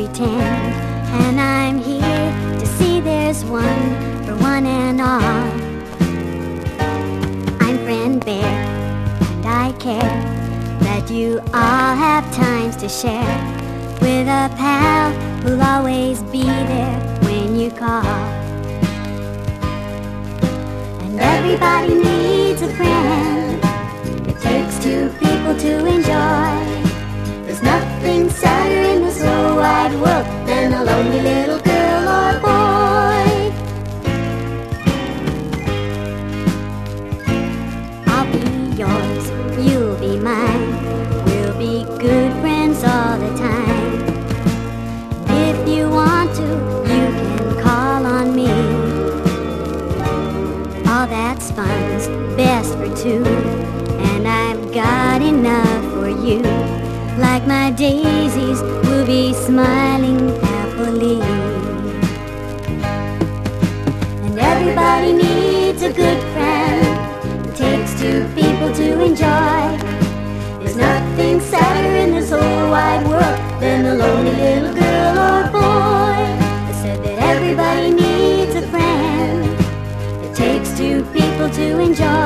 pretend. And I'm here to see there's one for one and all. I'm Friend Bear, and I care that you all have times to share with a pal who'll always be there when you call. And everybody needs a friend. It takes two people to enjoy. There's nothing sadder in this whole wide world than a lonely little girl or boy. I'll be yours, you'll be mine. We'll be good friends all the time. If you want to, you can call on me. All that's fun's best for two, and I've got enough for you. Like my daisies will be smiling happily. And everybody needs a good friend. It takes two people to enjoy. There's nothing sadder in this whole wide world than a lonely little girl or boy. I said that everybody needs a friend. It takes two people to enjoy.